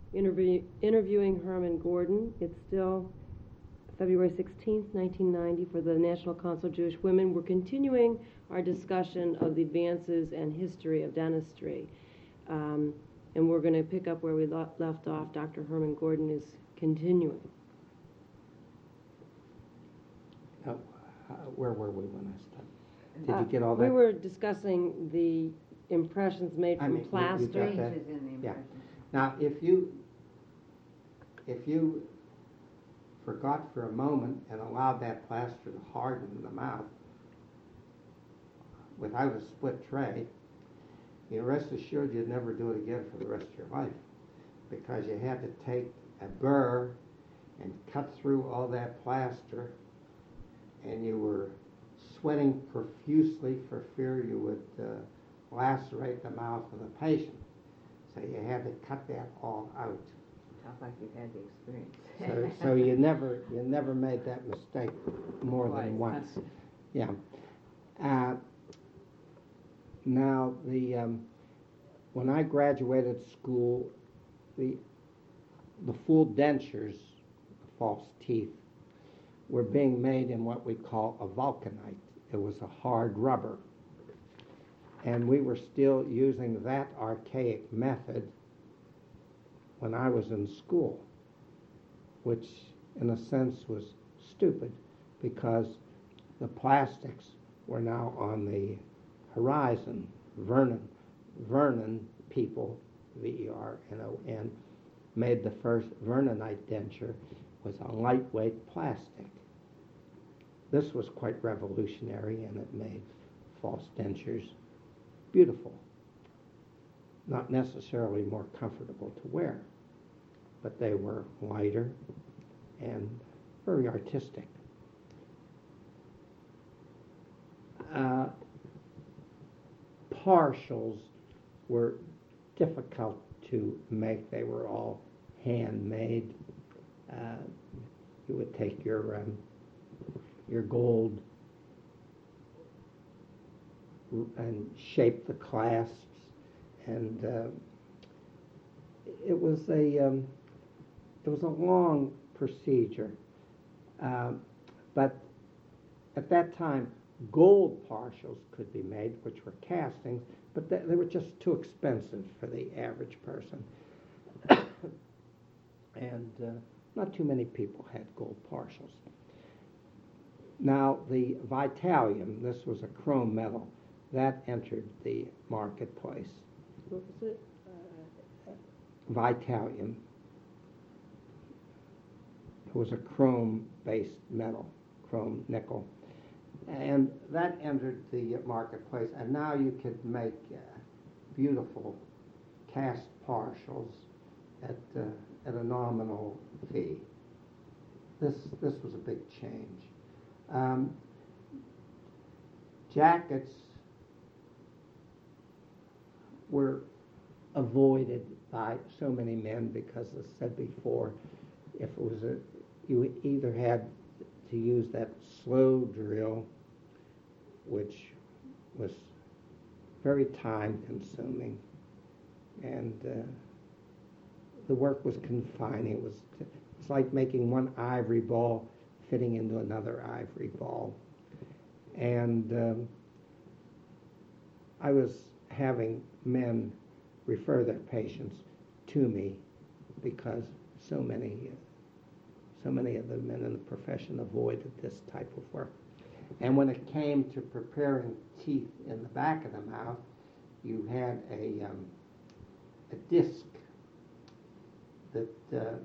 interviewing Herman Gordon. It's still February 16th, 1990, for the National Council of Jewish Women. We're continuing our discussion of the advances and history of dentistry. And we're going to pick up where we left off. Dr. Herman Gordon is continuing. Where were we when I started? Did you get all that? We were discussing the impressions made from plaster. Changes in the impressions. Now, if you forgot for a moment and allowed that plaster to harden in the mouth without a split tray, you rest assured you'd never do it again for the rest of your life, because you had to take a burr and cut through all that plaster, and you were sweating profusely for fear you would lacerate the mouth of the patient. So you had to cut that all out. Sounds like you've had the experience. So you never made that mistake more than once. Yeah. Now when I graduated school, the full dentures, false teeth, were being made in what we call a vulcanite. It was a hard rubber. And we were still using that archaic method when I was in school, which in a sense was stupid, because the plastics were now on the horizon. Vernon people, Vernon, made the first Vernonite denture, was a lightweight plastic. This was quite revolutionary, and it made false dentures beautiful. Not necessarily more comfortable to wear, but they were lighter and very artistic. Partials were difficult to make. They were all handmade. You would take your gold and shape the clasps, and it was a long procedure. But at that time, gold partials could be made, which were castings, but they were just too expensive for the average person. And not too many people had gold partials. Now, the Vitalium, this was a chrome metal, that entered the marketplace. What was it? Vitalium. It was a chrome-based metal, chrome nickel. And that entered the marketplace, and now you could make beautiful cast partials at a nominal fee. This was a big change. Jackets were avoided by so many men because, as I said before, if it was you either had to use that slow drill, which was very time consuming, and the work was confining. It's like making one ivory ball fitting into another ivory ball. And I was having men refer their patients to me because so many of the men in the profession avoided this type of work. And when it came to preparing teeth in the back of the mouth, you had a disc that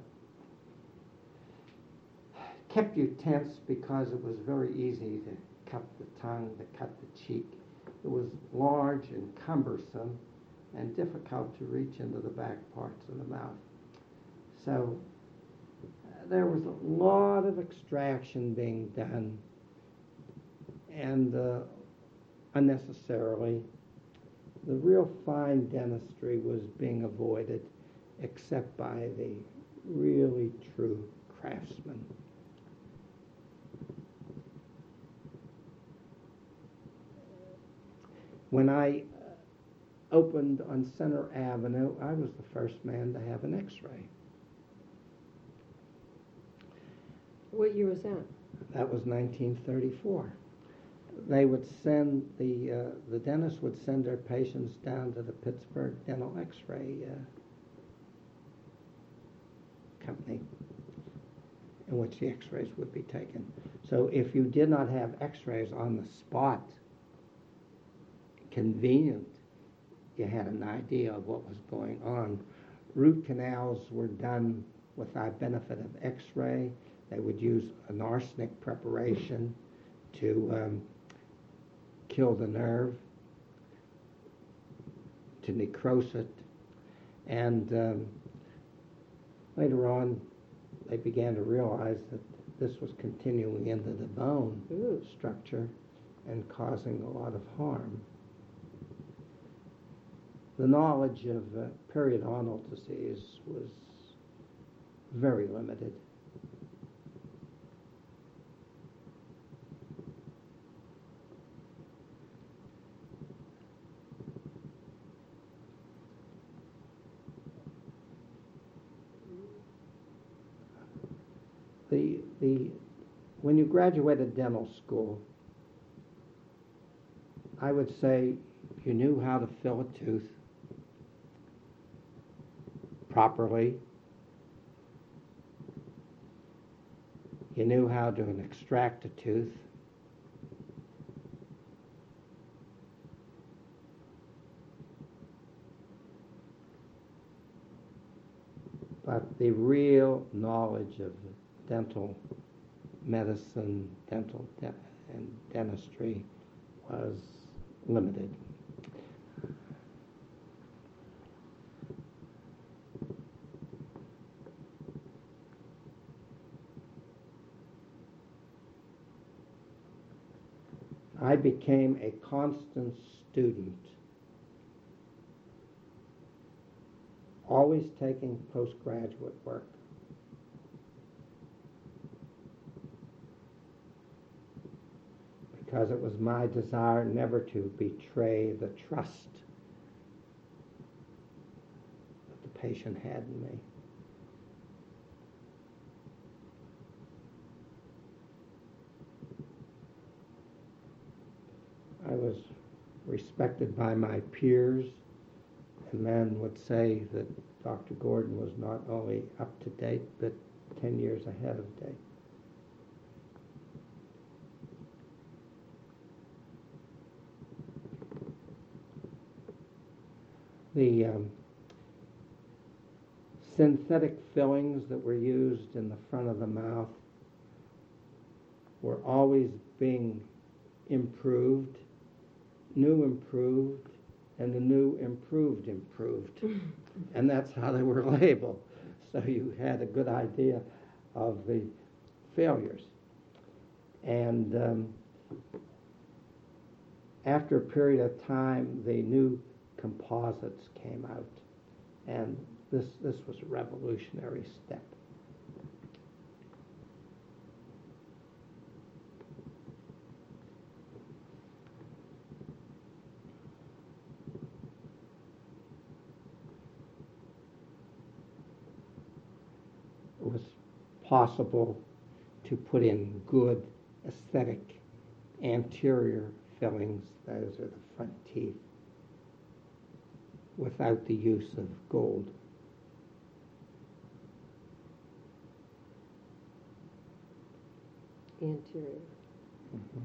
kept you tense because it was very easy to cut the tongue, to cut the cheek. It was large and cumbersome and difficult to reach into the back parts of the mouth. So there was a lot of extraction being done, and unnecessarily. The real fine dentistry was being avoided, except by the really true craftsmen. When I opened on Center Avenue, I was the first man to have an x-ray. What year was that? That was 1934. They would send, the dentist would send their patients down to the Pittsburgh Dental X-ray company, in which the x-rays would be taken. So if you did not have x-rays on the spot, convenient, you had an idea of what was going on. Root canals were done without benefit of x-ray. They would use an arsenic preparation to kill the nerve, to necrose it. And later on, they began to realize that this was continuing into the bone structure and causing a lot of harm. The knowledge of periodontal disease was very limited. When you graduated dental school, I would say you knew how to fill a tooth properly. You knew how to extract a tooth. But the real knowledge of dental medicine, and dentistry was limited. I became a constant student, always taking postgraduate work. Because it was my desire never to betray the trust that the patient had in me. I was respected by my peers, and men would say that Dr. Gordon was not only up to date, but 10 years ahead of date. The synthetic fillings that were used in the front of the mouth were always being improved, new improved, and the new improved. And that's how they were labeled. So you had a good idea of the failures. And after a period of time, the new composites came out, and this was a revolutionary step. It was possible to put in good aesthetic anterior fillings, those are the front teeth, without the use of gold. Anterior. Mm-hmm.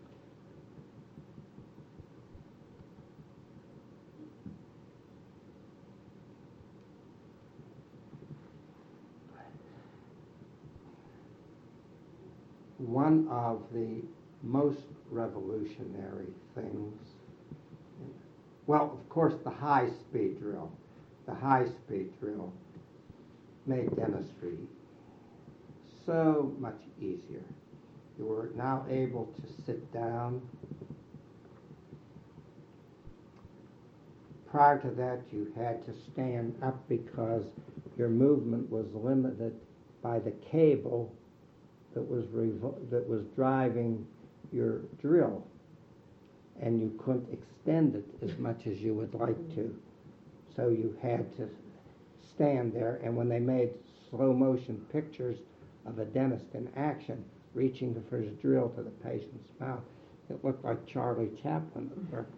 One of the most revolutionary things, well, of course, the high-speed drill. The high-speed drill made dentistry so much easier. You were now able to sit down. Prior to that, you had to stand up because your movement was limited by the cable that was driving your drill. and you couldn't extend it as much as you would like to. So you had to stand there, and when they made slow motion pictures of a dentist in action reaching for his drill to the patient's mouth, it looked like Charlie Chaplin at work.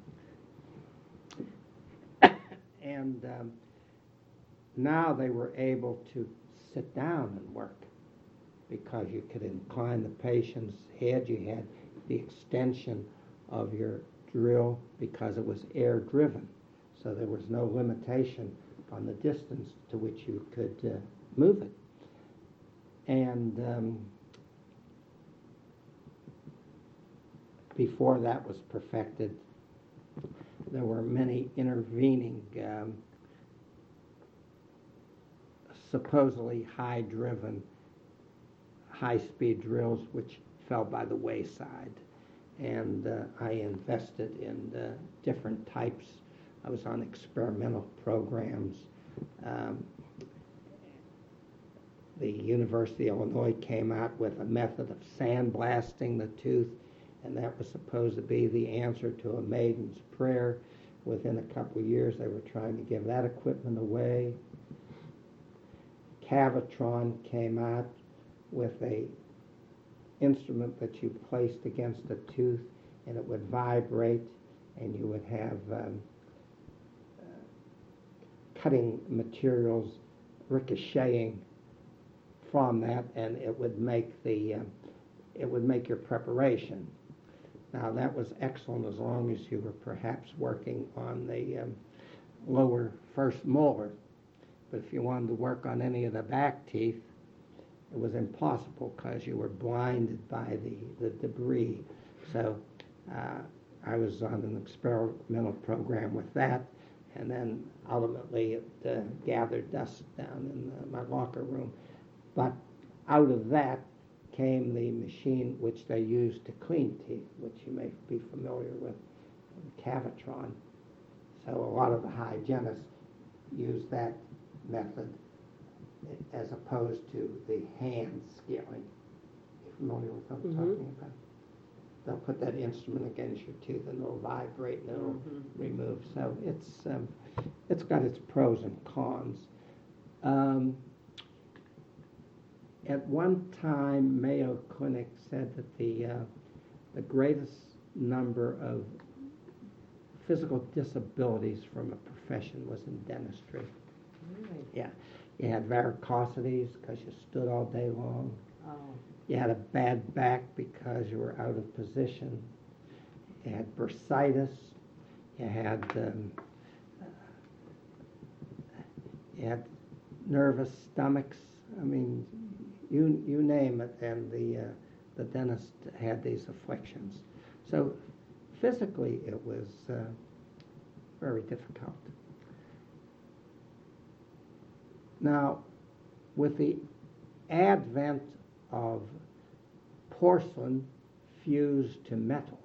And now they were able to sit down and work because you could incline the patient's head. You had the extension of your drill because it was air driven. So there was no limitation on the distance to which you could move it. And before that was perfected, there were many intervening supposedly high-driven, high-speed drills which fell by the wayside. And I invested in different types. I was on experimental programs. The University of Illinois came out with a method of sandblasting the tooth, and that was supposed to be the answer to a maiden's prayer. Within a couple of years, they were trying to give that equipment away. Cavitron came out with a instrument that you placed against a tooth, and it would vibrate, and you would have cutting materials ricocheting from that, and it would make your preparation. Now that was excellent as long as you were perhaps working on the lower first molar, but if you wanted to work on any of the back teeth, it was impossible because you were blinded by the debris. So I was on an experimental program with that, and then ultimately it gathered dust down in my locker room. But out of that came the machine which they used to clean teeth, which you may be familiar with, Cavitron. So a lot of the hygienists use that method as opposed to the hand scaling. You're familiar with what I'm talking about? They'll put that instrument against your tooth and it'll vibrate and it'll remove. So it's got its pros and cons. At one time, Mayo Clinic said that the greatest number of physical disabilities from a profession was in dentistry. Really? Yeah. You had varicosities because you stood all day long. Oh. You had a bad back because you were out of position. You had bursitis. You had nervous stomachs. I mean, you name it, and the dentist had these afflictions. So physically, it was very difficult. Now, with the advent of porcelain fused to metal,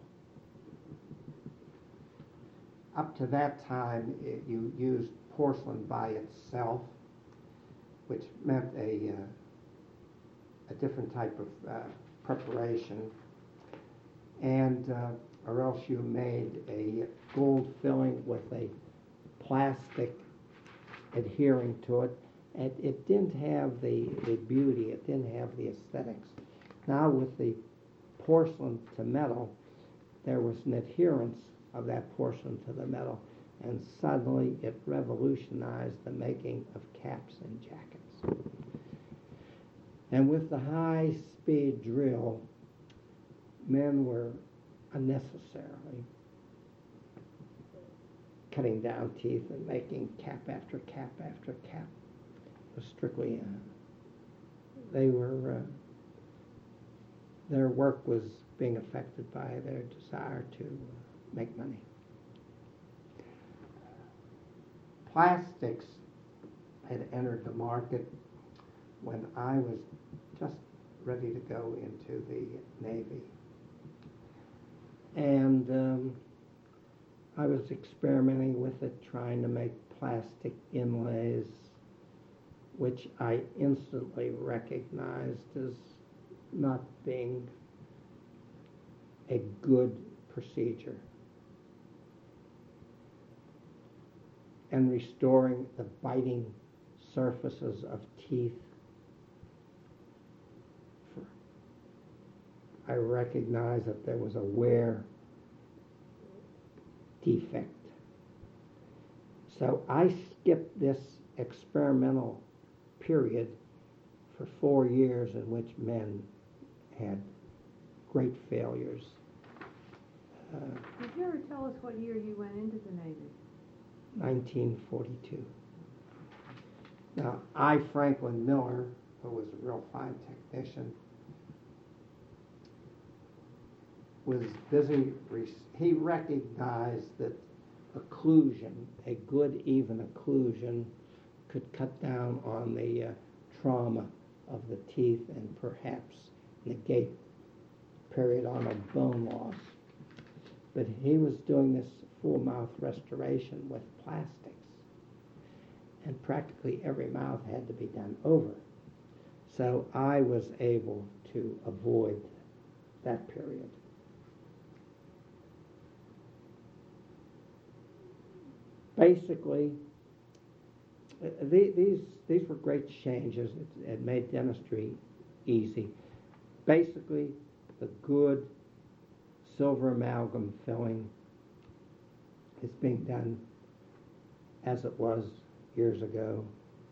up to that time, you used porcelain by itself, which meant a different type of preparation, and or else you made a gold filling with a plastic adhering to it. And it didn't have the beauty, it didn't have the aesthetics. Now with the porcelain to metal, there was an adherence of that porcelain to the metal, and suddenly it revolutionized the making of caps and jackets. And with the high-speed drill, men were unnecessarily cutting down teeth and making cap after cap after cap. It was strictly, their work was being affected by their desire to make money. Plastics had entered the market when I was just ready to go into the Navy. And I was experimenting with it, trying to make plastic inlays, which I instantly recognized as not being a good procedure and restoring the biting surfaces of teeth. I recognized that there was a wear defect. So I skipped this experimental period for 4 years in which men had great failures. Did you ever tell us what year you went into the Navy? 1942. Now, I, Franklin Miller, who was a real fine technician, was busy, he recognized that occlusion, a good even occlusion, could cut down on the trauma of the teeth and perhaps negate periodontal bone loss. But he was doing this full mouth restoration with plastics, and practically every mouth had to be done over. So I was able to avoid that period. Basically, these were great changes. It made dentistry easy. Basically, the good silver amalgam filling is being done as it was years ago.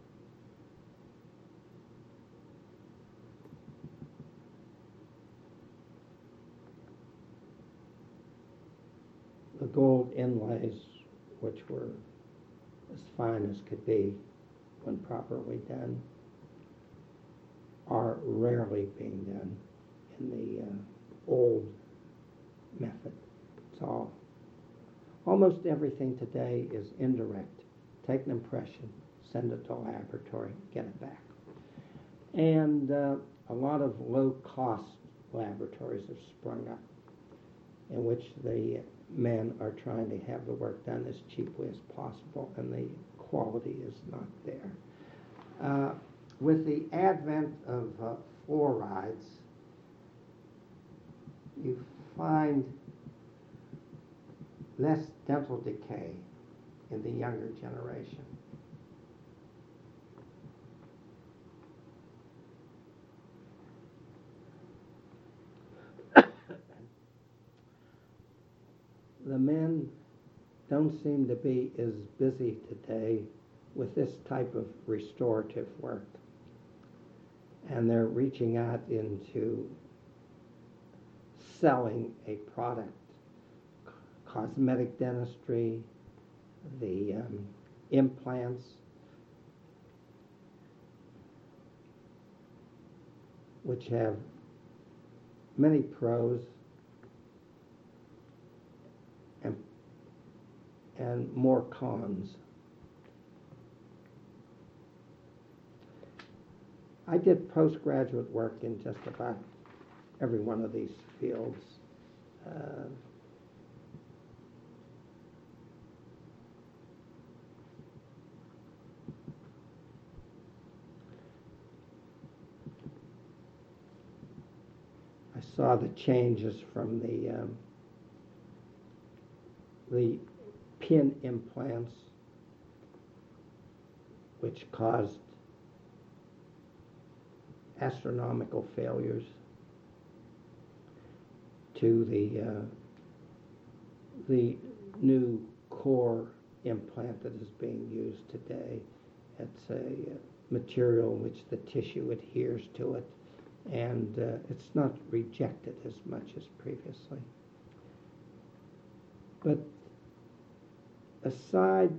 The gold inlays, which were as fine as could be when properly done, are rarely being done in the old method. It's all, almost everything today is indirect. Take an impression, send it to a laboratory, get it back. And a lot of low-cost laboratories have sprung up in which the men are trying to have the work done as cheaply as possible, and the quality is not there. With the advent of fluorides, you find less dental decay in the younger generation. The men don't seem to be as busy today with this type of restorative work, and they're reaching out into selling a product. Cosmetic dentistry, the implants, which have many pros and more cons. I did postgraduate work in just about every one of these fields. I saw the changes from the pin implants, which caused astronomical failures, to the new core implant that is being used today. It's a material in which the tissue adheres to it, and it's not rejected as much as previously. But aside,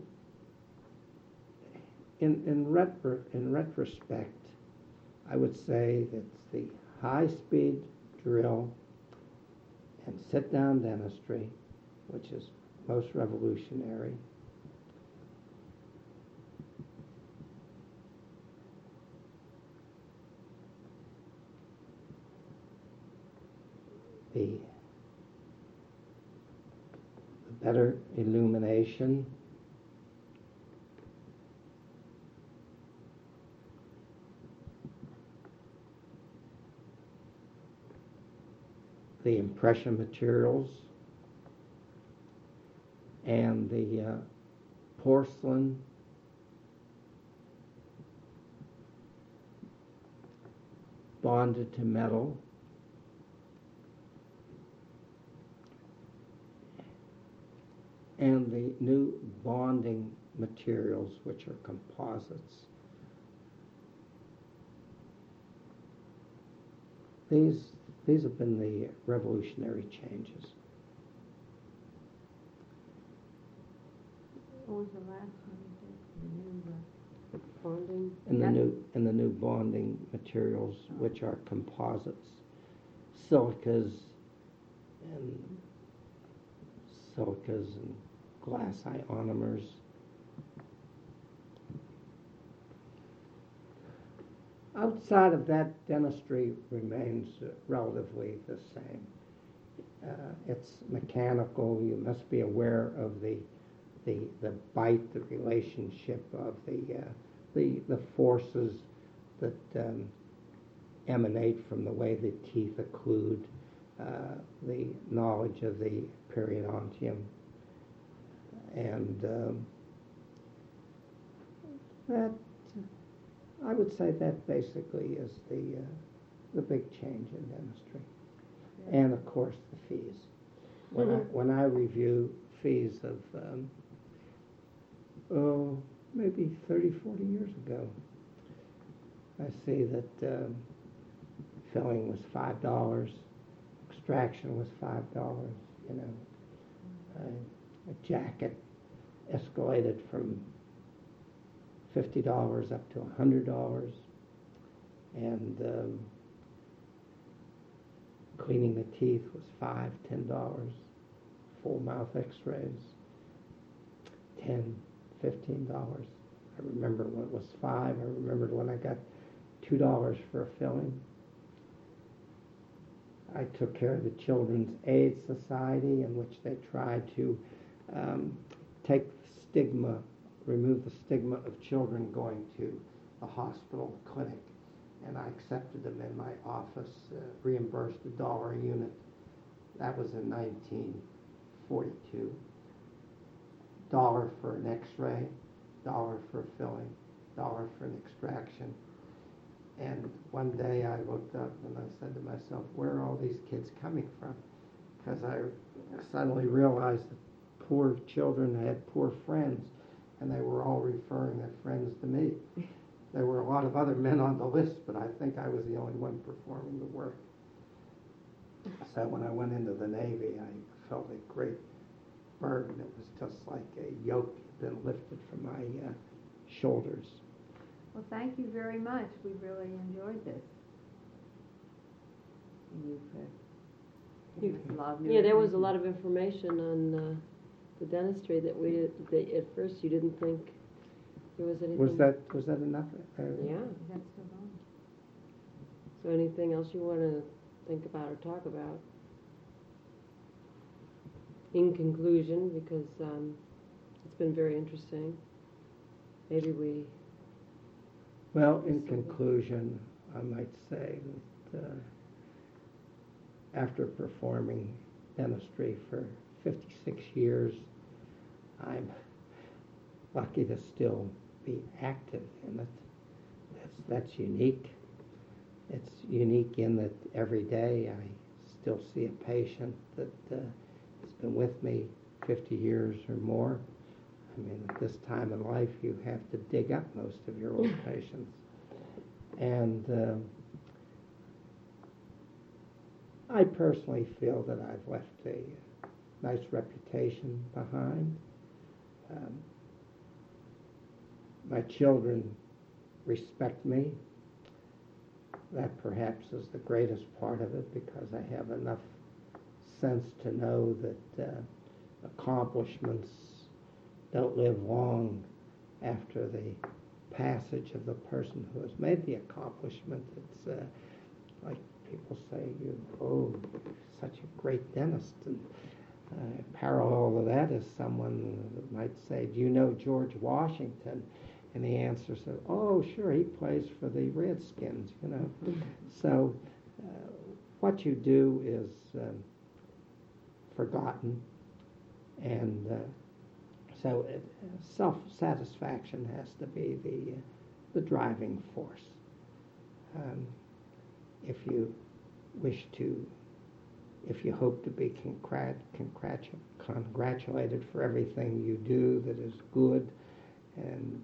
in retrospect, I would say that the high-speed drill and sit-down dentistry, which is most revolutionary, the better illumination, the impression materials, and the porcelain bonded to metal, and the new bonding materials, which are composites. These have been the revolutionary changes. What was the last one you said? The new, Bonding. And the new bonding materials, which are composites, silicas and glass ionomers. Outside of that, dentistry remains relatively the same. It's mechanical. You must be aware of the bite, the relationship of the forces that emanate from the way the teeth occlude, the knowledge of the periodontium, and that, I would say that basically is the big change in dentistry. Yeah. And of course the fees. When I review fees of maybe 30, 40 years ago, I see that filling was $5, extraction was $5. A jacket escalated from $50 up to $100, and cleaning the teeth was $5, $10. Full mouth X-rays, $10, $15. I remember when it was $5. I remembered when I got $2 for a filling. I took care of the Children's Aid Society, in which they tried to take the stigma, remove the stigma of children going to a hospital clinic. And I accepted them in my office, reimbursed $1 a unit. That was in 1942. $1 for an X-ray, $1 for a filling, $1 for an extraction. And one day I looked up and I said to myself, where are all these kids coming from? Because I suddenly realized that poor children had poor friends, and they were all referring their friends to me. There were a lot of other men on the list, but I think I was the only one performing the work. So when I went into the Navy, I felt a great burden. It was just like a yoke had been lifted from my shoulders. Well, thank you very much. We really enjoyed this. You've given us a lot of new Yeah, there was a information. lot of information on the dentistry that at first you didn't think there was anything. Was that enough? Yeah. Is that still on? So anything else you want to think about or talk about? In conclusion, because it's been very interesting. Maybe we... Well, in conclusion, I might say that after performing dentistry for 56 years, I'm lucky to still be active in it. That's unique. It's unique in that every day I still see a patient that has been with me 50 years or more. I mean, at this time in life, you have to dig up most of your old patients. And I personally feel that I've left a nice reputation behind. My children respect me. That perhaps is the greatest part of it, because I have enough sense to know that accomplishments don't live long after the passage of the person who has made the accomplishment. It's like people say, you're such a great dentist. And parallel to that is someone that might say, do you know George Washington? And the answer says, oh, sure, he plays for the Redskins, So what you do is forgotten, and So self-satisfaction has to be the driving force. If you wish to, if you hope to be congratulated for everything you do that is good, and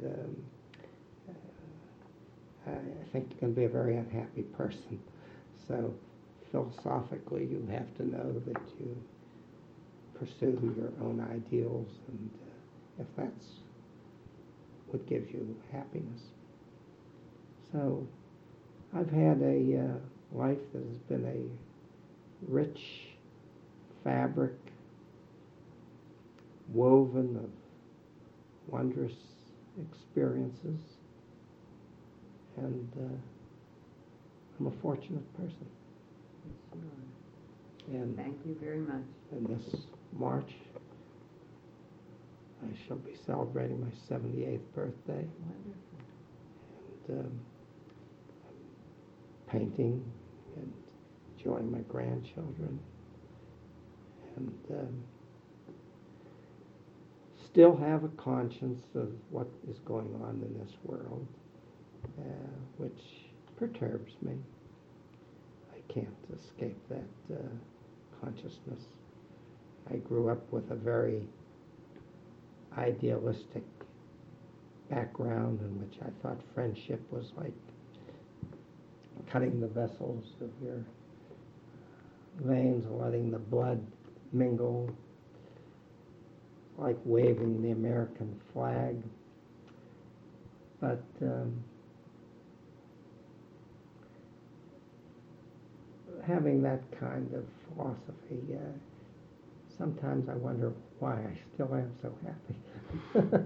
I think you're going to be a very unhappy person. So philosophically, you have to know that you pursue your own ideals, and if that's what gives you happiness. So I've had a life that has been a rich fabric woven of wondrous experiences, and I'm a fortunate person. Yes, you are. And Thank you very much. in this March, I shall be celebrating my 78th birthday. Wonderful. And painting and enjoying my grandchildren, and still have a conscience of what is going on in this world, which perturbs me. I can't escape that consciousness. I grew up with a very idealistic background in which I thought friendship was like cutting the vessels of your veins and letting the blood mingle, like waving the American flag. But having that kind of philosophy, sometimes I wonder why I still am so happy.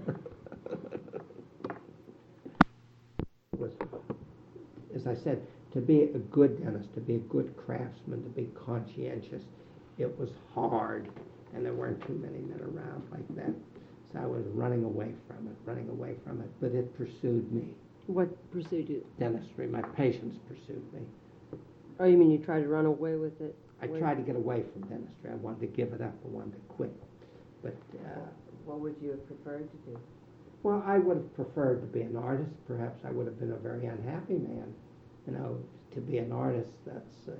As I said, to be a good dentist, to be a good craftsman, to be conscientious, it was hard, and there weren't too many men around like that. So I was running away from it, but it pursued me. What pursued you? Dentistry, my patients pursued me. Oh, you mean you tried to run away with it? I tried to get away from dentistry. I wanted to give it up. I wanted to quit. But What would you have preferred to do? well, I would have preferred to be an artist. Perhaps I would have been a very unhappy man. You know, to be an artist, that's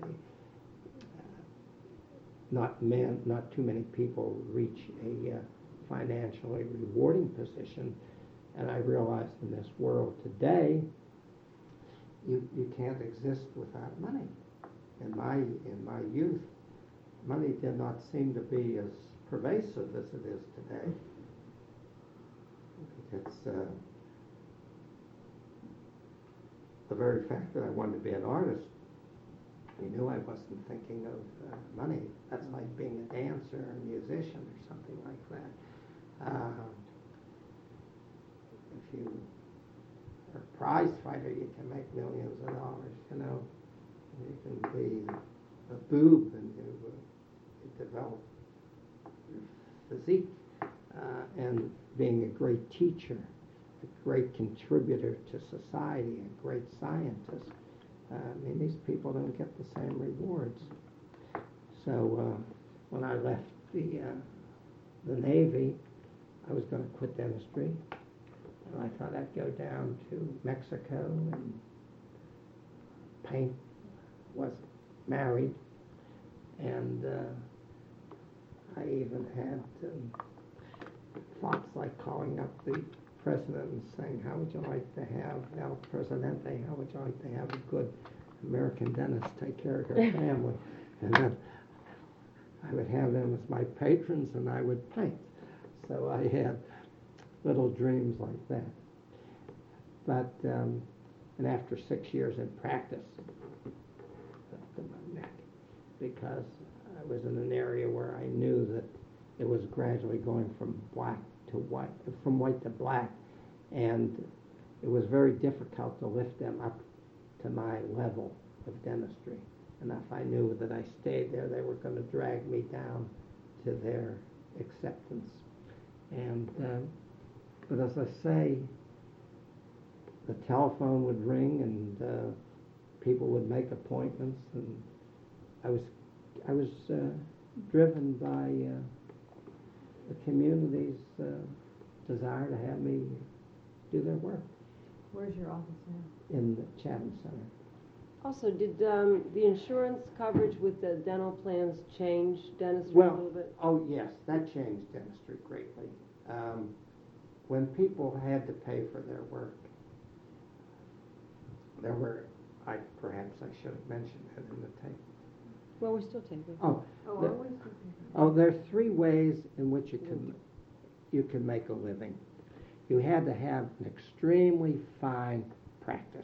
not too many people reach a financially rewarding position. And I realized in this world today, you can't exist without money. In my youth, money did not seem to be as pervasive as it is today. It's the very fact that I wanted to be an artist. You knew I wasn't thinking of money. That's like being a dancer or a musician or something like that. If you are a prize fighter, you can make millions of dollars. You know, you can be a boob and you develop your physique. And being a great teacher, a great contributor to society, a great scientist. I mean, these people don't get the same rewards. So when I left the Navy, I was going to quit dentistry. And I thought I'd go down to Mexico and paint. Was married, and I even had thoughts like calling up the president and saying, how would you like to have El Presidente, how would you like to have a good American dentist take care of your family? And then I would have them as my patrons and I would paint. So I had little dreams like that. But, and after 6 years in practice, to my neck, because I was in an area where I knew that it was gradually going from black to white, from white to black, and it was very difficult to lift them up to my level of dentistry. And if I knew that I stayed there, they were going to drag me down to their acceptance. And but as I say, the telephone would ring and people would make appointments, and I was driven by the community's desire to have me do their work Where's your office now? in the Chatham Center. Also, did the insurance coverage with the dental plans change dentistry a Well, little bit? oh yes, that changed dentistry greatly. When people had to pay for their work, there were, perhaps I should have mentioned that in the tape. Well, we're still taping. Oh, Oh, The- always. there are three ways in which you can make a living. You had to have an extremely fine practice,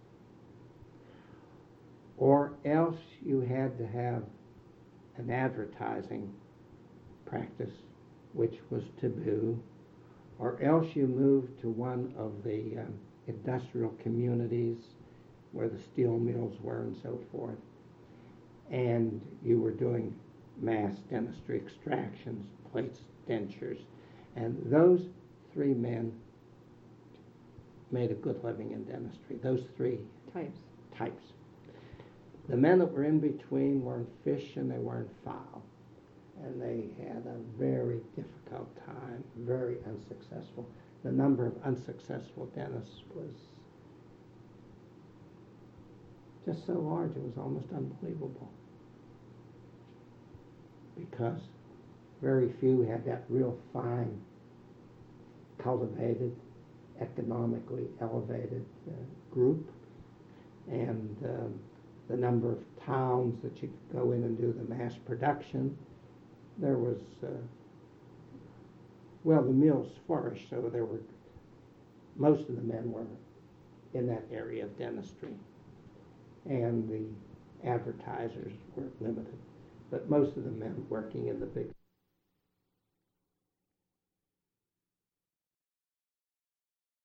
or else you had to have an advertising practice, which was taboo, or else you moved to one of the industrial communities where the steel mills were and so forth, and you were doing mass dentistry extractions, plates, dentures, and those three men made a good living in dentistry, those three types. The men that were in between weren't fish and they weren't fowl, and they had a very difficult time, very unsuccessful. The number of unsuccessful dentists was just so large, it was almost unbelievable, because very few had that real fine, cultivated, economically elevated group, and the number of towns that you could go in and do the mass production. There was, the mills flourished, so most of the men were in that area of dentistry, and the advertisers were limited, but most of the men working in the big